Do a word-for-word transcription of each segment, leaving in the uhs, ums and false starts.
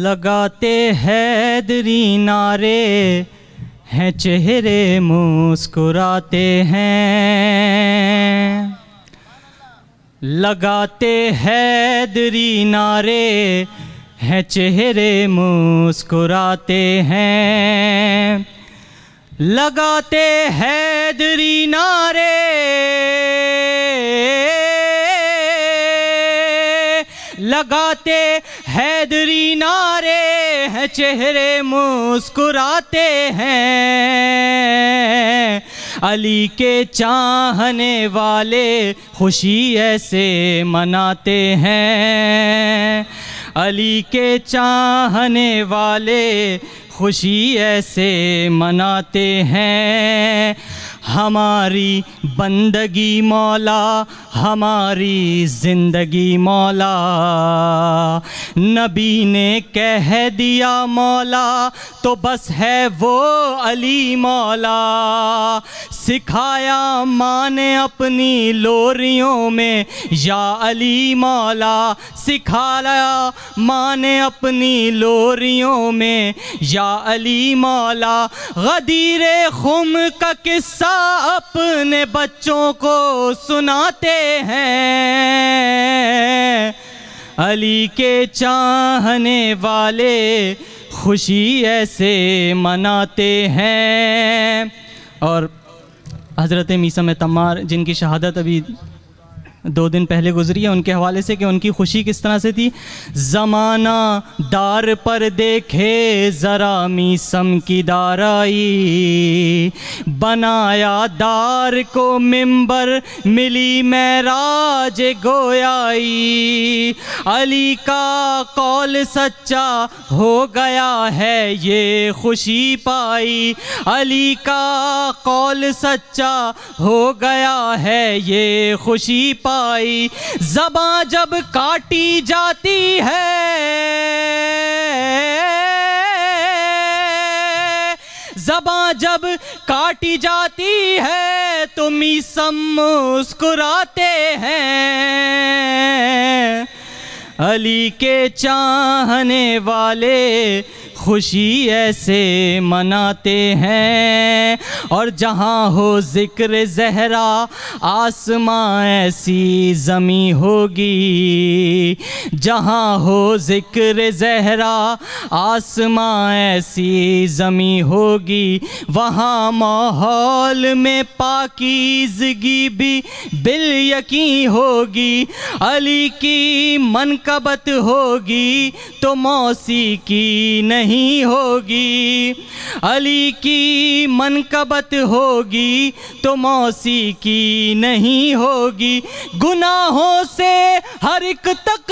لگاتے حیدری نعرے ہیں چہرے مسکراتے ہیں، لگاتے حیدری نعرے ہیں چہرے مسکراتے ہیں، لگاتے حیدری نعرے لگاتے حیدری نعرے ہیں چہرے مسکراتے ہیں، علی کے چاہنے والے خوشی ایسے مناتے ہیں، علی کے چاہنے والے خوشی ایسے مناتے ہیں، ہماری بندگی مولا ہماری زندگی مولا، نبی نے کہہ دیا مولا تو بس ہے وہ علی مولا، سکھایا ماں نے اپنی لوریوں میں یا علی مولا، سکھایا ماں نے اپنی لوریوں میں یا علی مولا، غدیر خم کا قصہ اپنے بچوں کو سناتے ہیں، علی کے چاہنے والے خوشی ایسے مناتے ہیں۔ اور حضرت میثم تمار جن کی شہادت ابھی دو دن پہلے گزری ہے، ان کے حوالے سے کہ ان کی خوشی کس طرح سے تھی، زمانہ دار پر دیکھے ذرا میثم کی دارائی، بنایا دار کو منبر ملی معراج گویائی، علی کا قول سچا ہو گیا ہے یہ خوشی پائی، علی کا قول سچا ہو گیا ہے یہ خوشی پائی، زباں جب کاٹی جاتی ہے زباں جب کاٹی جاتی ہے تو میثم مسکراتے ہیں، علی کے چاہنے والے خوشی ایسے مناتے ہیں، اور جہاں ہو ذکر زہرا آسماں ایسی زمیں ہوگی، جہاں ہو ذکر زہرا آسماں ایسی زمیں ہوگی، وہاں ماحول میں پاکیزگی بھی بالیقین ہوگی، علی کی منقبت ہوگی تو موسیقی نہیں ہوگی، علی کی منقبت ہوگی تو موسیقی نہیں ہوگی، گناہوں سے ہر ایک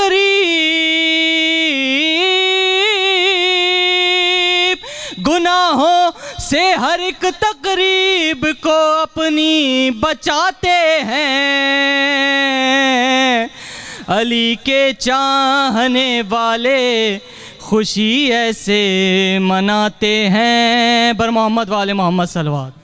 تقریب گناہوں سے ہر ایک تقریب کو اپنی بچاتے ہیں، علی کے چاہنے والے خوشی ایسے مناتے ہیں۔ بر محمد وآل محمد صلوات۔